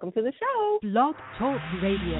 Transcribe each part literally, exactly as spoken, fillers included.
welcome to the show. Blog Talk Radio.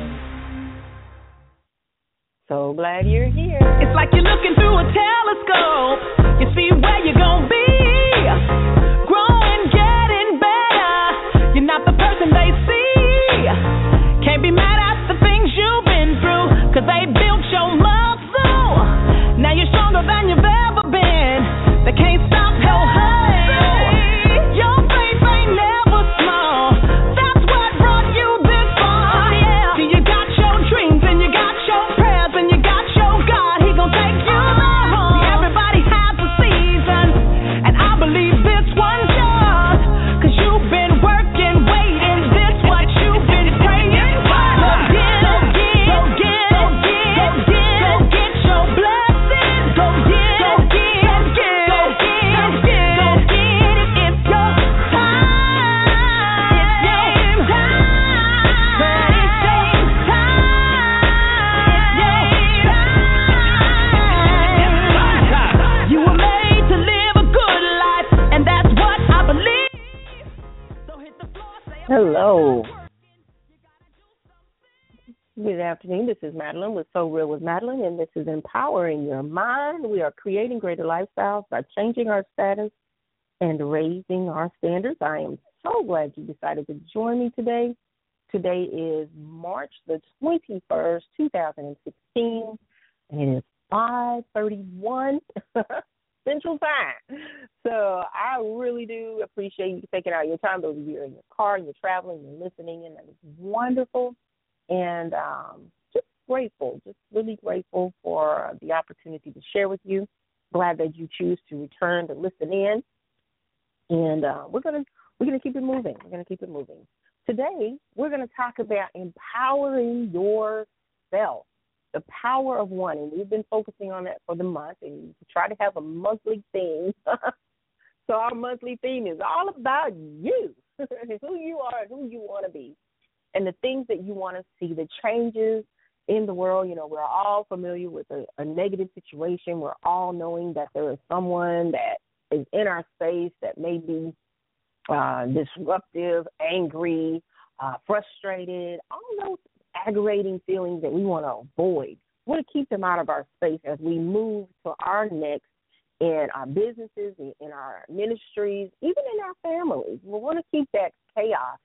So glad you're here. It's like you're looking through a telescope. You see where you're going to be. Growing, getting better. You're not the person they see. Can't be mad at the things you've been through, cause they built your muscle. Now you're stronger than you've ever been. They can't stop your hustle. Your faith ain't never small. That's what brought you this far. Yeah. See, you got your dreams and you got your prayers and you got your God. He gon' take you there. See, everybody has a season, and I believe this one's yours. Cause you've been working, waiting. This what you've been praying for. Go get, go get, go get, go get, go get, go get your blessings. Go get, go get, go get, go get, go get, go get it. It's your time. It's your time. But it's your time. You were made to live a good life, and that's what I believe. So hit the floor, say a Hello. Good afternoon. This is Madeline with So Real with Madeline, and this is Empowering Your Mind. We are creating greater lifestyles by changing our status and raising our standards. I am so glad you decided to join me today. Today is March the twenty-first, twenty sixteen, and it is five thirty-one Central Time. So I really do appreciate you taking out your time. Those of you who are in your car and you're traveling, you're listening, and that is wonderful. And um, just grateful, just really grateful for the opportunity to share with you. Glad that you choose to return to listen in. And uh, we're gonna we're gonna keep it moving. We're gonna keep it moving. Today we're gonna talk about empowering yourself, the power of one. And we've been focusing on that for the month, and we try to have a monthly theme. So our monthly theme is all about you, who you are, and who you want to be. And the things that you want to see, the changes in the world. You know, we're all familiar with a, a negative situation. We're all knowing that there is someone that is in our space that may be uh, disruptive, angry, uh, frustrated, all those aggravating feelings that we want to avoid. We want to keep them out of our space as we move to our next in our businesses, in our ministries, even in our families. We want to keep that chaos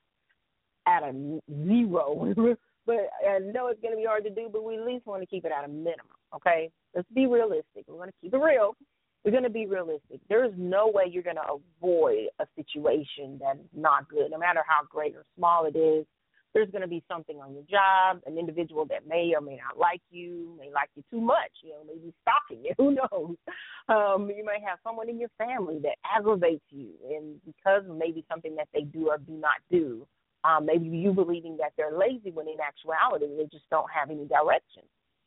at a zero. But I know it's going to be hard to do, but we at least want to keep it at a minimum, okay? Let's be realistic. We're going to keep it real. We're going to be realistic. There's no way you're going to avoid a situation that is not good, no matter how great or small it is. There's going to be something on your job, an individual that may or may not like you, may like you too much, you know, maybe stalking you, who knows. Um, you may have someone in your family that aggravates you, and because of maybe something that they do or do not do, Um, maybe you believing that they're lazy when in actuality they just don't have any direction.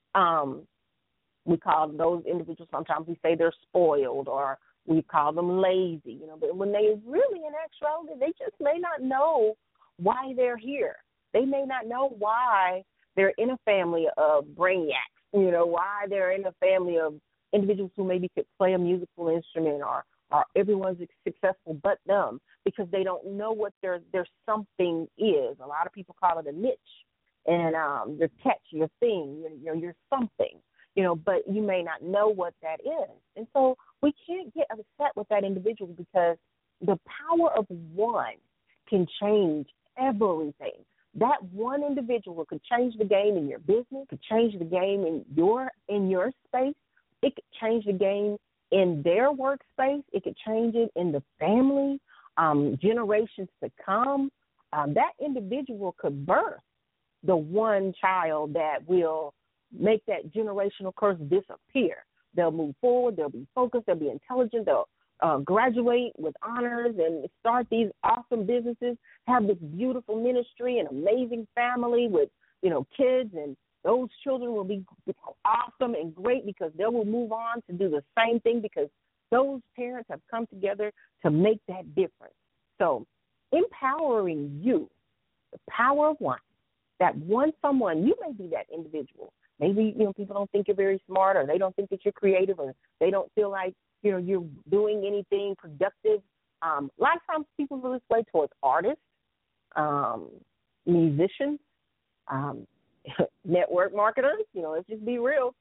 Um, we call those individuals, sometimes we say they're spoiled, or we call them lazy, you know, but when they really in actuality, they just may not know why they're here. They may not know why they're in a family of brainiacs, you know, why they're in a family of individuals who maybe could play a musical instrument, or or everyone's successful but them, because they don't know what their their something is. A lot of people call it a niche, and um, your catch, your thing, your, your your something, you know, but you may not know what that is. And so we can't get upset with that individual, because the power of one can change everything. That one individual could change the game in your business, could change the game in your in your space. It could change the game in their workspace. It could change it in the family, um, generations to come. Um, that individual could birth the one child that will make that generational curse disappear. They'll move forward. They'll be focused. They'll be intelligent. They'll uh, graduate with honors and start these awesome businesses, have this beautiful ministry, an amazing family with, you know, kids, and those children will be awesome and great, because they will move on to do the same thing, because those parents have come together to make that difference. So empowering you, the power of one, that one someone, you may be that individual. Maybe, you know, people don't think you're very smart, or they don't think that you're creative, or they don't feel like, you know, you're doing anything productive. Um, a lot of times people feel this way towards artists, um, musicians, um, network marketers. You know, let's just be real.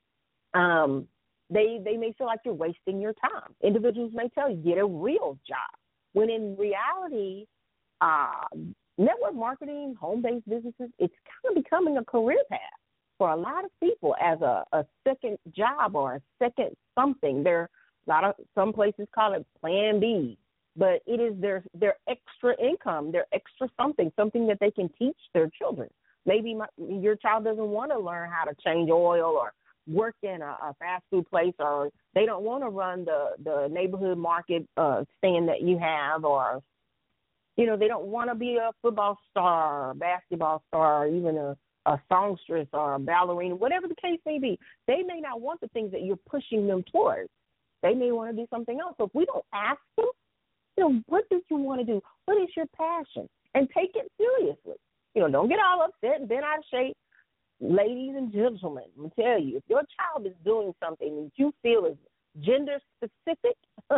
Um, they they may feel like you're wasting your time. Individuals may tell you, get a real job, when in reality, uh, network marketing, home-based businesses, it's kind of becoming a career path for a lot of people as a, a second job or a second something. There, a lot of some places call it Plan B, but it is their their extra income, their extra something, something that they can teach their children. Maybe my, your child doesn't want to learn how to change oil or work in a, a fast food place, or they don't want to run the, the neighborhood market uh, stand that you have, or, you know, they don't want to be a football star or basketball star or even a, a songstress or a ballerina, whatever the case may be. They may not want the things that you're pushing them towards. They may want to do something else. So if we don't ask them, you know, what do you want to do? What is your passion? And take it seriously. You know, don't get all upset and bent out of shape. Ladies and gentlemen, I'm going to tell you, if your child is doing something that you feel is gender specific,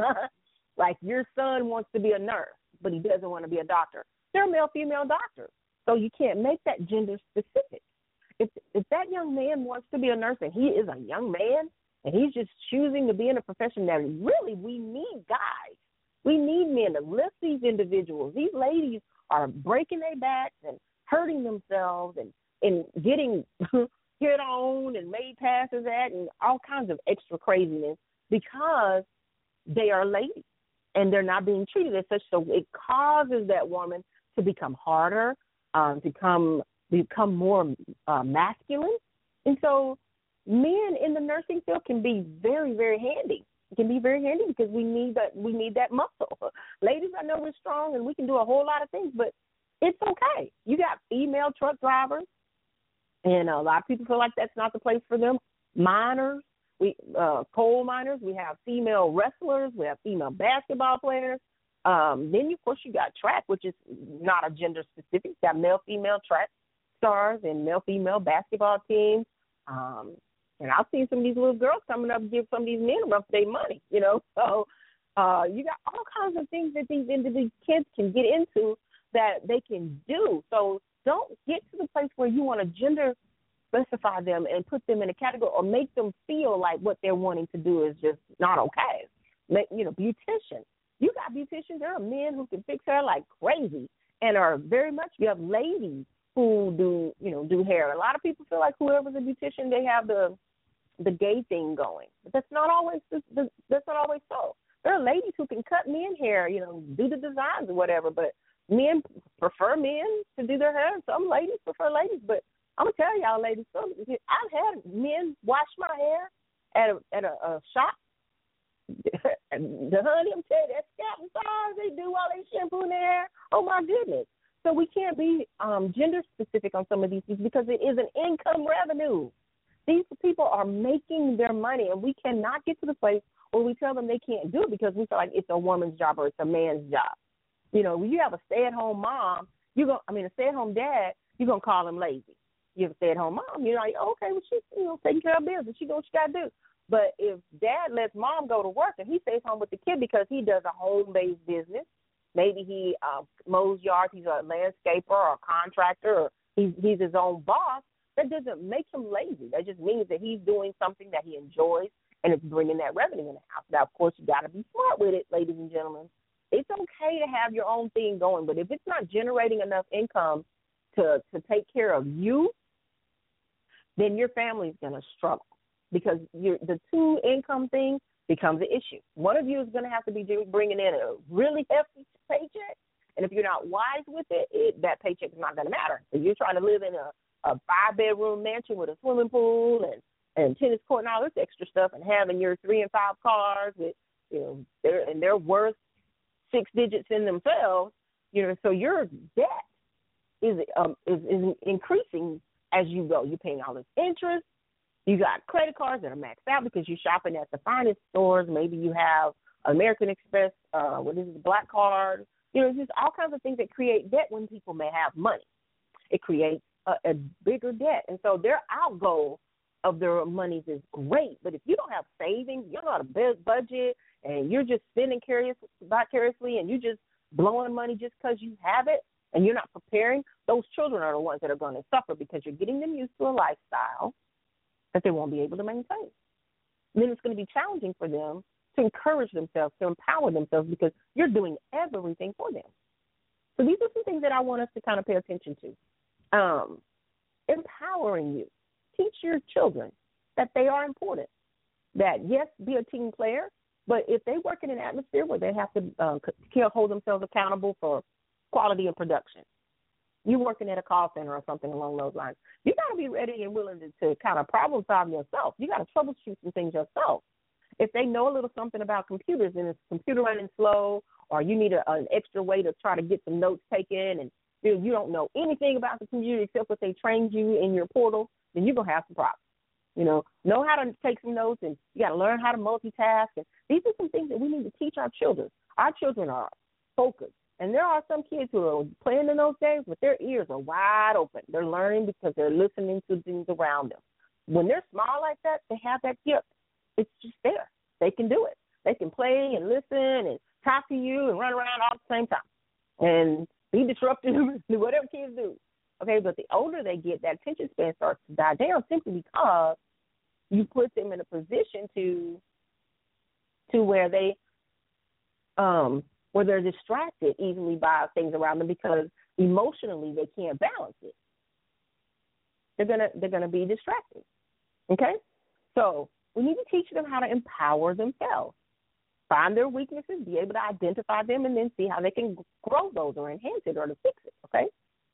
like your son wants to be a nurse, but he doesn't want to be a doctor, they're male, female doctors. So you can't make that gender specific. If if that young man wants to be a nurse and he is a young man and he's just choosing to be in a profession that really we need guys. We need men to lift these individuals. These ladies are breaking their backs and hurting themselves and, and getting hit on and made passes at and all kinds of extra craziness because they are ladies and they're not being treated as such. So it causes that woman to become harder, um, to become, become more uh, masculine. And so men in the nursing field can be very, very handy. It can be very handy because we need that we need that muscle. Ladies, I know we're strong and we can do a whole lot of things, but it's okay. You got female truck drivers, and a lot of people feel like that's not the place for them. Miners, we uh, coal miners. We have female wrestlers. We have female basketball players. Um, then, of course, you got track, which is not a gender specific. You got male, female track stars and male, female basketball teams. Um, And I've seen some of these little girls coming up and give some of these men a run for their money, you know. So uh, you got all kinds of things that these individual kids can get into that they can do. So don't get to the place where you want to gender specify them and put them in a category or make them feel like what they're wanting to do is just not okay. Make, you know, beautician. You got beauticians. There are men who can fix hair like crazy and are very much, you have ladies who do, you know, do hair. A lot of people feel like whoever's a beautician, they have the the gay thing going. But that's not always that's not always so. There are ladies who can cut men hair, you know, do the designs or whatever, but men prefer men to do their hair. Some ladies prefer ladies, but I'm going to tell y'all ladies, some, I've had men wash my hair at a, at a, a shop. The honey, I'm telling you, that scalp massage they do while they shampoo their hair, oh my goodness. So we can't be um, gender specific on some of these things because it is an income revenue. These people are making their money, and we cannot get to the place where we tell them they can't do it because we feel like it's a woman's job or it's a man's job. You know, when you have a stay-at-home mom, you go. I mean, a stay-at-home dad, you're gonna call him lazy. You have a stay-at-home mom, you're like, okay, well, she's you know taking care of business. She doing what she gotta do. But if dad lets mom go to work and he stays home with the kid because he does a home-based business, maybe he uh, mows yards, he's a landscaper or a contractor, or he's he's his own boss. That doesn't make him lazy. That just means that he's doing something that he enjoys and it's bringing that revenue in the house. Now, of course, you got to be smart with it, ladies and gentlemen. It's okay to have your own thing going, but if it's not generating enough income to, to take care of you, then your family's going to struggle because you're, the two income thing becomes an issue. One of you is going to have to be bringing in a really hefty paycheck, and if you're not wise with it, it that paycheck is not going to matter. If you're trying to live in a a five-bedroom mansion with a swimming pool and, and tennis court and all this extra stuff and having your three and five cars with, you know, they're, and they're worth six digits in themselves, you know, so your debt is, um, is, is increasing as you go. You're paying all this interest. You got credit cards that are maxed out because you're shopping at the finest stores. Maybe you have American Express, uh, what is it, the Black Card. You know, it's just all kinds of things that create debt when people may have money. It creates A, a bigger debt. And so their outgo of their monies is great. But if you don't have savings, you don't have a budget, and you're just spending curious, vicariously, and you're just blowing money just because you have it, and you're not preparing, those children are the ones that are going to suffer because you're getting them used to a lifestyle that they won't be able to maintain. And then it's going to be challenging for them to encourage themselves, to empower themselves, because you're doing everything for them. So these are some things that I want us to kind of pay attention to. Um, empowering you. Teach your children that they are important, that, yes, be a team player, but if they work in an atmosphere where they have to uh, hold themselves accountable for quality and production, you're working at a call center or something along those lines, you got to be ready and willing to, to kind of problem solve yourself. You got to troubleshoot some things yourself. If they know a little something about computers and it's computer running slow, or you need a, an extra way to try to get some notes taken, and you know, you don't know anything about the computer except what they trained you in your portal, then you're going to have some problems. You know, know how to take some notes, and you got to learn how to multitask. And these are some things that we need to teach our children. Our children are focused. And there are some kids who are playing in those games, but their ears are wide open. They're learning because they're listening to things around them. When they're small like that, they have that gift. It's just there. They can do it. They can play and listen and talk to you and run around all at the same time and be disruptive, whatever kids do. Okay, but the older they get, that attention span starts to die down simply because you put them in a position to to where they um where they're distracted easily by things around them because emotionally they can't balance it. They're gonna they're gonna be distracted. Okay? So we need to teach them how to empower themselves. Find their weaknesses, be able to identify them, and then see how they can grow those or enhance it or to fix it, okay?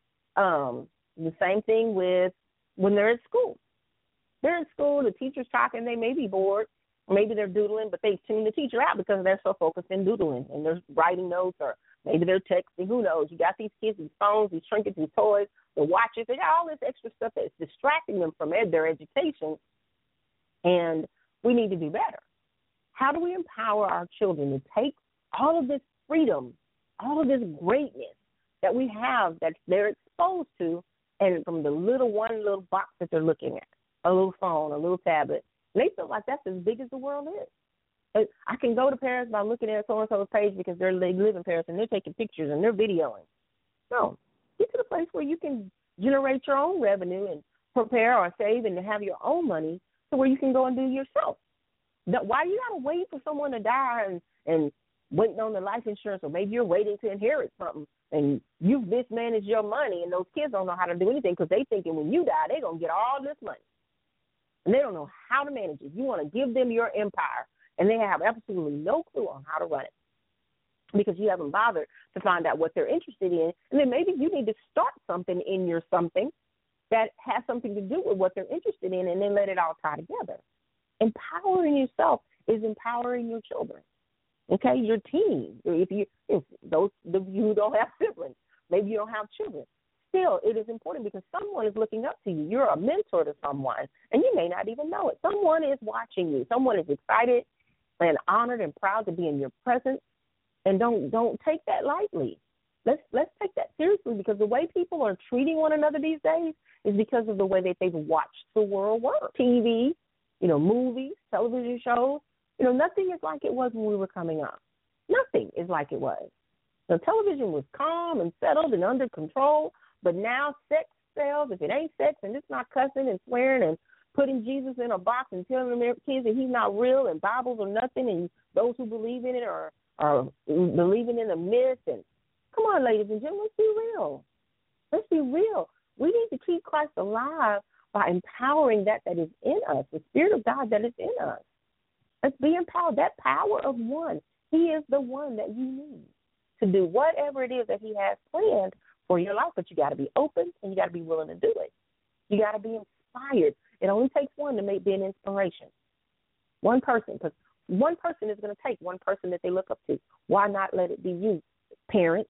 Um, the same thing with when they're at school. They're in school, the teacher's talking, they may be bored, maybe they're doodling, but they tune the teacher out because they're so focused in doodling, and they're writing notes, or maybe they're texting, who knows. You got these kids, these phones, these trinkets, these toys, the watches, they got all this extra stuff that's distracting them from ed- their education, and we need to do better. How do we empower our children to take all of this freedom, all of this greatness that we have that they're exposed to, and from the little one little box that they're looking at, a little phone, a little tablet, they feel like that's as big as the world is. I can go to Paris by looking at so-and-so's page because they're, they live in Paris and they're taking pictures and they're videoing. No, get to the place where you can generate your own revenue and prepare or save and have your own money to where you can go and do yourself. Why you got to wait for someone to die and, and waiting on the life insurance, or maybe you're waiting to inherit something and you've mismanaged your money and those kids don't know how to do anything because they thinking when you die they're going to get all this money. And they don't know how to manage it. You want to give them your empire, and they have absolutely no clue on how to run it because you haven't bothered to find out what they're interested in. And then maybe you need to start something in your something that has something to do with what they're interested in, and then let it all tie together. Empowering yourself is empowering your children, okay, your team. If you, if those of you who don't have siblings, maybe you don't have children, still it is important because someone is looking up to you. You're a mentor to someone, and you may not even know it. Someone is watching you. Someone is excited and honored and proud to be in your presence, and don't don't take that lightly. Let's let's take that seriously because the way people are treating one another these days is because of the way that they've watched the world work. T V, you know, movies, television shows, you know, nothing is like it was when we were coming up. Nothing is like it was. The television was calm and settled and under control, but now sex sells. If it ain't sex and it's not cussing and swearing and putting Jesus in a box and telling them kids that he's not real and Bibles are nothing, and those who believe in it are, are believing in a myth. And come on, ladies and gentlemen, let's be real. Let's be real. We need to keep Christ alive by empowering that that is in us, the Spirit of God that is in us. Let's be empowered. That power of one, he is the one that you need to do whatever it is that he has planned for your life. But you got to be open and you got to be willing to do it. You got to be inspired. It only takes one to make be an inspiration. One person, because one person is going to take one person that they look up to. Why not let it be you, parents?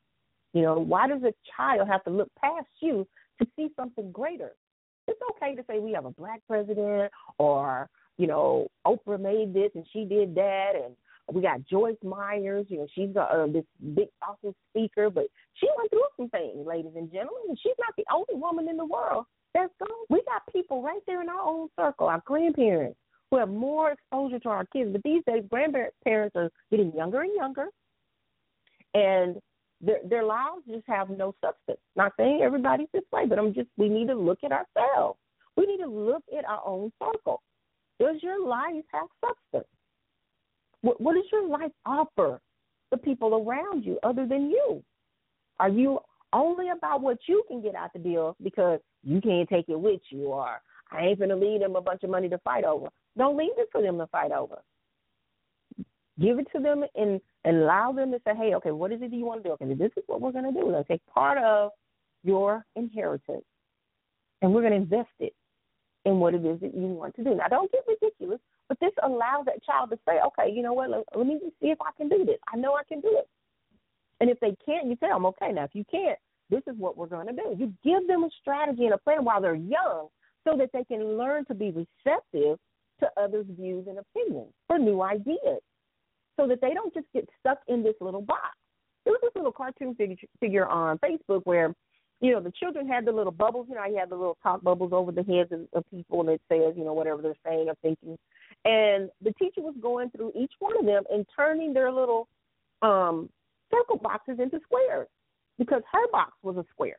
You know, why does a child have to look past you to see something greater? It's okay to say we have a black president, or, you know, Oprah made this and she did that, and we got Joyce Myers, you know, she's uh, this big, awesome speaker, but she went through some things, ladies and gentlemen, and she's not the only woman in the world that's gone. We got people right there in our own circle, our grandparents, who have more exposure to our kids, but these days grandparents are getting younger and younger, and their, their lives just have no substance. Not saying everybody's this way, but I'm just, we need to look at ourselves. We need to look at our own circle. Does your life have substance? What, what does your life offer the people around you other than you? Are you only about what you can get out the deal because you can't take it with you, or I ain't going to leave them a bunch of money to fight over? Don't leave it for them to fight over. Give it to them and, and allow them to say, hey, okay, what is it that you want to do? Okay, this is what we're going to do. We're going to take part of your inheritance, and we're going to invest it in what it is that you want to do. Now, don't get ridiculous, but this allows that child to say, okay, you know what, let, let me just see if I can do this. I know I can do it. And if they can't, you tell them, okay, now if you can't, this is what we're going to do. You give them a strategy and a plan while they're young so that they can learn to be receptive to others' views and opinions for new ideas, so that they don't just get stuck in this little box. There was this little cartoon figure, figure on Facebook where, you know, the children had the little bubbles. You know, you have the little talk bubbles over the heads of, of people, and it says, you know, whatever they're saying or thinking. And the teacher was going through each one of them and turning their little um, circle boxes into squares, because her box was a square.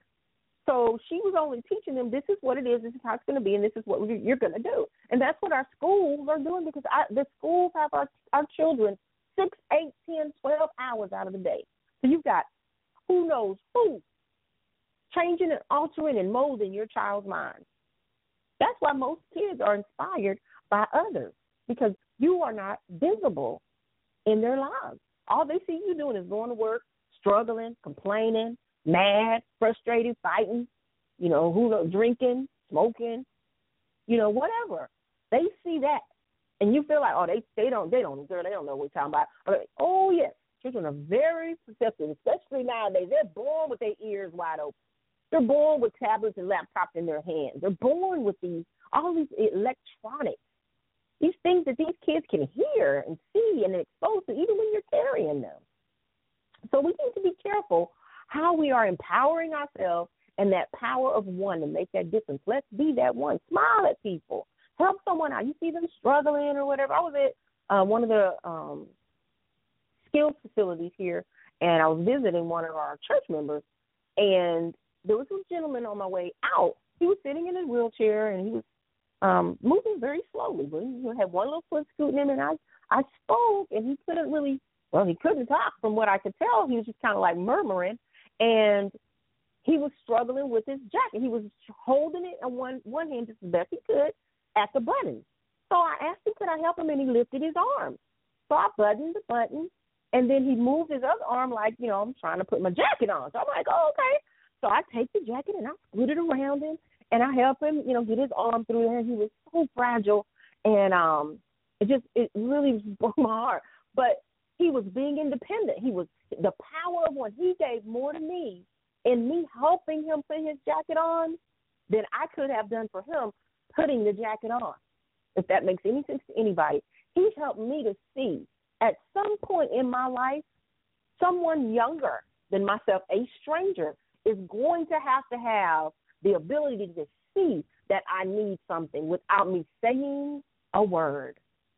So she was only teaching them, this is what it is, this is how it's going to be, and this is what you're going to do. And that's what our schools are doing, because I, the schools have our, our children six, eight, ten, twelve hours out of the day. So you've got who knows who changing and altering and molding your child's mind. That's why most kids are inspired by others, because you are not visible in their lives. All they see you doing is going to work, struggling, complaining, mad, frustrated, fighting, you know, who knows, drinking, smoking, you know, whatever. They see that, and you feel like, oh, they they don't they don't girl, they don't know what we're talking about. Like, oh yes, children are very perceptive, especially nowadays. They're born with their ears wide open. They're born with tablets and laptops in their hands. They're born with these all these electronics, these things that these kids can hear and see and expose to, even when you're carrying them. So we need to be careful how we are empowering ourselves and that power of one to make that difference. Let's be that one. Smile at people. Help someone out. You see them struggling or whatever. I was at uh, one of the um, skills facilities here, and I was visiting one of our church members, and there was a gentleman on my way out. He was sitting in his wheelchair, and he was um, moving very slowly. But he had one little foot scooting him, and I, I spoke, and he couldn't really, well, he couldn't talk from what I could tell. He was just kind of like murmuring, and he was struggling with his jacket. He was holding it in one, one hand just as best he could at the button. So I asked him, could I help him, and he lifted his arm. So I buttoned the button, and then he moved his other arm like, you know, I'm trying to put my jacket on. So I'm like, oh, okay. So I take the jacket, and I scoot it around him, and I help him, you know, get his arm through there. He was so fragile, and um, it just, it really broke my heart. But he was being independent. He was the power of one. He gave more to me in me helping him put his jacket on than I could have done for him putting the jacket on, if that makes any sense to anybody. He helped me to see at some point in my life, someone younger than myself, a stranger, is going to have to have the ability to see that I need something without me saying a word.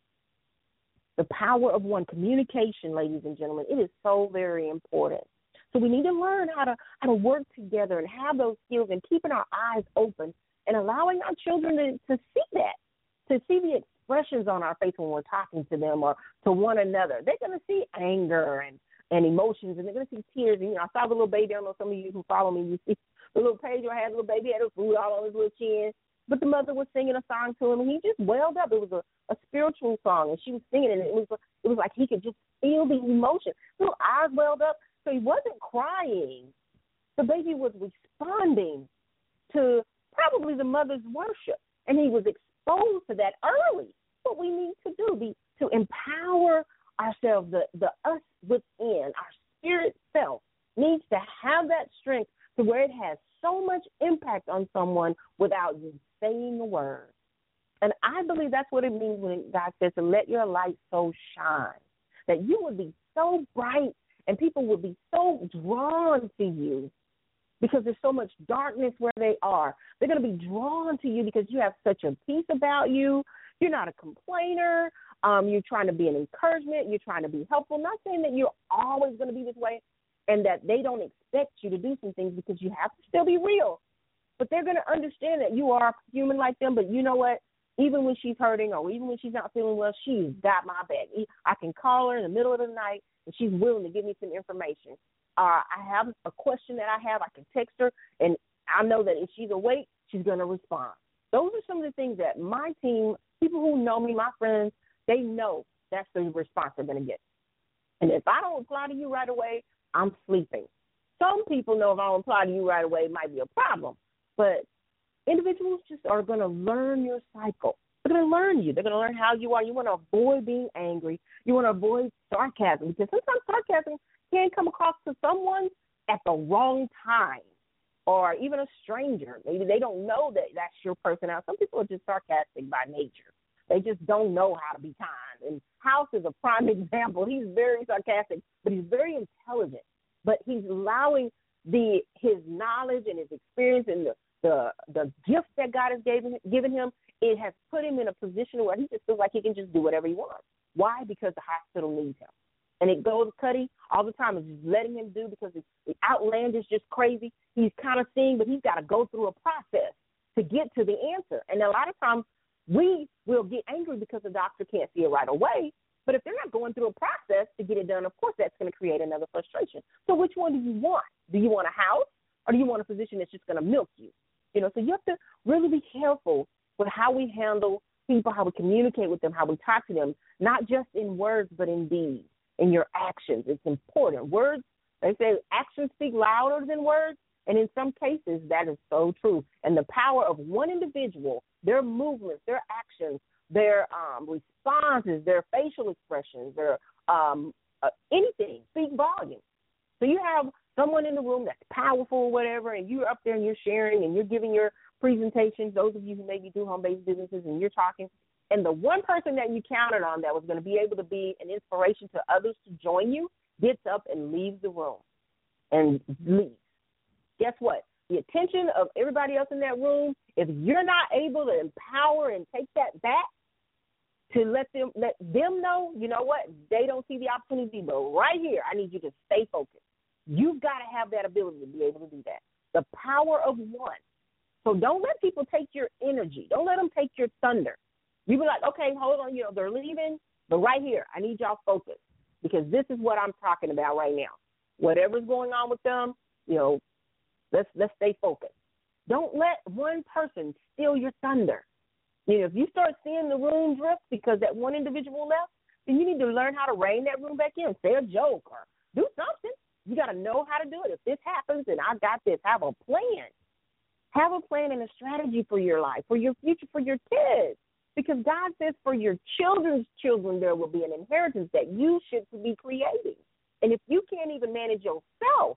The power of one, communication, ladies and gentlemen, it is so very important. So we need to learn how to how to work together and have those skills, and keeping our eyes open and allowing our children to, to see that, to see the expressions on our face when we're talking to them or to one another. They're going to see anger and, and emotions, and they're going to see tears. And, you know, I saw the little baby. I don't know, some of you who follow me, you see the little page where I had a little baby, had a food all on his little chin. But the mother was singing a song to him, and he just welled up. It was a, a spiritual song, and she was singing it, and it was it was like he could just feel the emotion. Little eyes welled up, so he wasn't crying. The baby was responding to probably the mother's worship, and he was exposed to that early. What we need to do be to empower ourselves, the, the us within, our spirit self needs to have that strength to where it has so much impact on someone without you saying a word. And I believe that's what it means when God says to let your light so shine, that you will be so bright and people will be so drawn to you because there's so much darkness where they are. They're going to be drawn to you because you have such a peace about you. You're not a complainer. Um, you're trying to be an encouragement. You're trying to be helpful. Not saying that you're always going to be this way, and that they don't expect you to do some things because you have to still be real. But they're going to understand that you are human like them, but you know what? Even when she's hurting or even when she's not feeling well, she's got my back. I can call her in the middle of the night, and she's willing to give me some information. Uh, I have a question that I have. I can text her, and I know that if she's awake, she's going to respond. Those are some of the things that my team, people who know me, my friends, they know that's the response they're going to get. And if I don't reply to you right away, I'm sleeping. Some people know if I don't reply to you right away, it might be a problem. But individuals just are going to learn your cycle. They're going to learn you. They're going to learn how you are. You want to avoid being angry. You want to avoid sarcasm, because sometimes sarcasm can come across to someone at the wrong time, or even a stranger. Maybe they don't know that that's your personality. Some people are just sarcastic by nature. They just don't know how to be kind. And House is a prime example. He's very sarcastic, but he's very intelligent. But he's allowing the his knowledge and his experience and the the, the gift that God has given, given him, it has put him in a position where he just feels like he can just do whatever he wants. Why? Because the hospital needs him. And it goes Cuddy all the time is just letting him do because it's, the outlandish just crazy. He's kind of seeing, but he's got to go through a process to get to the answer. And a lot of times we will get angry because the doctor can't see it right away. But if they're not going through a process to get it done, of course that's going to create another frustration. So which one do you want? Do you want a house, or do you want a physician that's just going to milk you? You know, so you have to really be careful with how we handle people, how we communicate with them, how we talk to them, not just in words but in deeds, in your actions. It's important. Words, they say actions speak louder than words, and in some cases that is so true. And the power of one individual, their movements, their actions, their um, responses, their facial expressions, their um, uh, anything speak volume. So you have someone in the room that's powerful or whatever, and you're up there and you're sharing and you're giving your presentations, those of you who maybe do home-based businesses, and you're talking, and the one person that you counted on that was going to be able to be an inspiration to others to join you gets up and leaves the room and leaves. Guess what? The attention of everybody else in that room, if you're not able to empower and take that back to let them let them know, you know what, they don't see the opportunity, but right here, I need you to stay focused. You've got to have that ability to be able to do that. The power of one. So don't let people take your energy. Don't let them take your thunder. You be like, okay, hold on, you know, they're leaving, but right here, I need y'all focused because this is what I'm talking about right now. Whatever's going on with them, you know, let's let's stay focused. Don't let one person steal your thunder. You know, if you start seeing the room drift because that one individual left, then you need to learn how to rein that room back in. Say a joke or do something. You got to know how to do it. If this happens, then I got this. Have a plan. Have a plan and a strategy for your life, for your future, for your kids. Because God says for your children's children there will be an inheritance that you should be creating. And if you can't even manage yourself,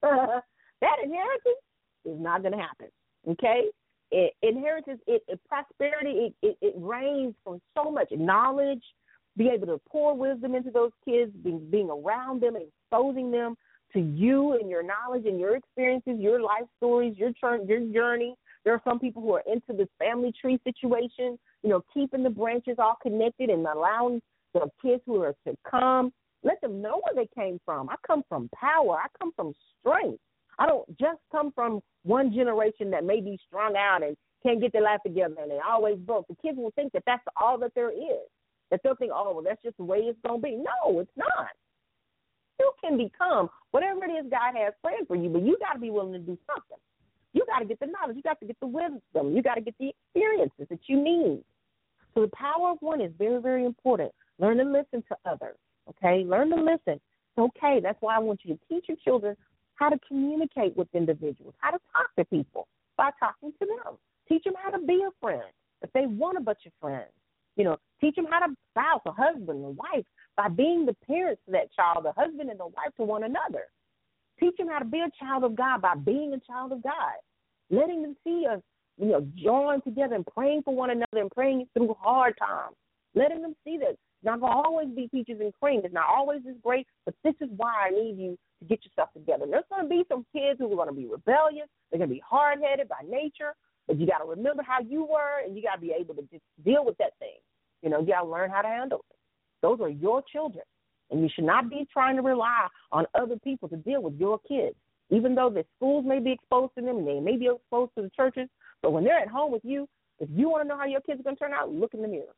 that inheritance is not going to happen, okay? It, inheritance, it, it prosperity, it, it, it rains from so much knowledge, be able to pour wisdom into those kids, being, being around them and exposing them to you and your knowledge and your experiences, your life stories, your, your journey. There are some people who are into this family tree situation, you know, keeping the branches all connected and allowing the kids who are to come, let them know where they came from. I come from power. I come from strength. I don't just come from one generation that may be strung out and can't get their life together and they always broke. The kids will think that that's all that there is, that they'll think, oh, well, that's just the way it's going to be. No, it's not. You can become whatever it is God has planned for you, but you got to be willing to do something. You got to get the knowledge. You got to get the wisdom. You got to get the experiences that you need. So the power of one is very, very important. Learn to listen to others, okay? Learn to listen. It's okay. That's why I want you to teach your children how to communicate with individuals, how to talk to people by talking to them. Teach them how to be a friend if they want a bunch of friends. You know, teach them how to spouse, a husband, a wife, by being the parents to that child, the husband and the wife to one another. Teach them how to be a child of God by being a child of God. Letting them see us, you know, join together and praying for one another and praying through hard times. Letting them see that it's not going to always be peaches and cream. It's not always this great, but this is why I need you to get yourself together. And there's going to be some kids who are going to be rebellious. They're going to be hard-headed by nature, but you got to remember how you were, and you got to be able to just deal with that thing. You know, you got to learn how to handle it. Those are your children, And you should not be trying to rely on other people to deal with your kids, even though the schools may be exposed to them and they may be exposed to the churches. But when they're at home with you, if you want to know how your kids are going to turn out, look in the mirror.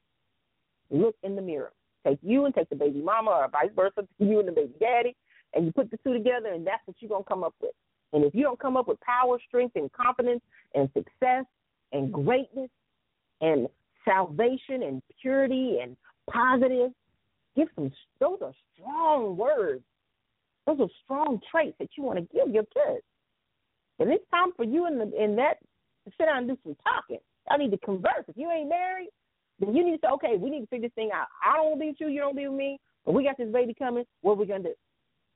Look in the mirror. Take you and take the baby mama, or vice versa, you and the baby daddy, and you put the two together, and that's what you're going to come up with. And if you don't come up with power, strength, and confidence and success and greatness and salvation and purity and positive, give some, those are strong words. Those are strong traits that you want to give your kids. And it's time for you in, the, in that to sit down and do some talking. Y'all need to converse. If you ain't married, then you need to say, okay, we need to figure this thing out. I don't want to be with you, you don't be with me, but we got this baby coming. What are we going to do?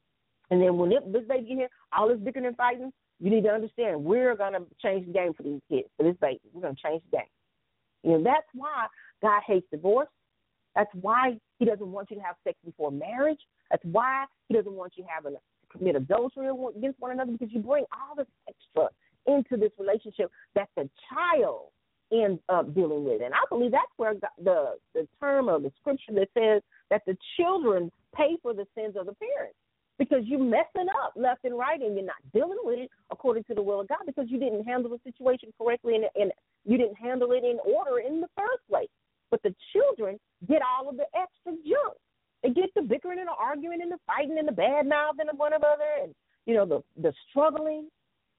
And then when it, this baby get here, all this bickering and fighting, you need to understand we're going to change the game for these kids, for this baby. We're going to change the game. You know, that's why God hates divorce. That's why he doesn't want you to have sex before marriage. That's why he doesn't want you having to commit adultery against one another, because you bring all this extra into this relationship that the child ends up dealing with. And I believe that's where the, the term of the scripture that says that the children pay for the sins of the parents, because you're messing up left and right and you're not dealing with it according to the will of God because you didn't handle the situation correctly and, and you didn't handle it in order in the first place. But the children get all of the extra junk. They get the bickering and the arguing and the fighting and the bad mouthing of one another and, you know, the, the struggling.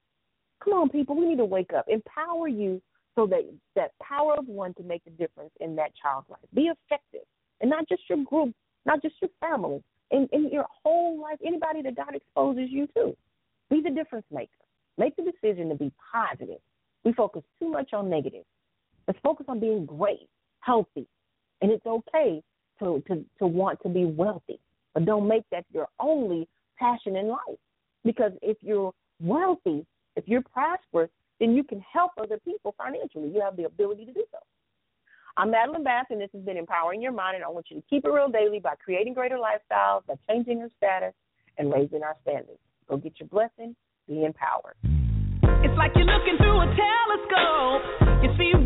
Come on, people, we need to wake up. Empower you so that that power of one can make a difference in that child's life. Be effective, and not just your group, not just your family, in, in your whole life, anybody that God exposes you to. Be the difference maker. Make the decision to be positive. We focus too much on negative. Let's focus on being great, healthy, and it's okay to, to, to want to be wealthy, but don't make that your only passion in life, because if you're wealthy, if you're prosperous, then you can help other people financially. You have the ability to do so. I'm Madeline Bass, and this has been Empowering Your Mind, and I want you to keep it real daily by creating greater lifestyles, by changing your status, and raising our standards. Go get your blessing. Be empowered. It's like you're looking through a telescope. You see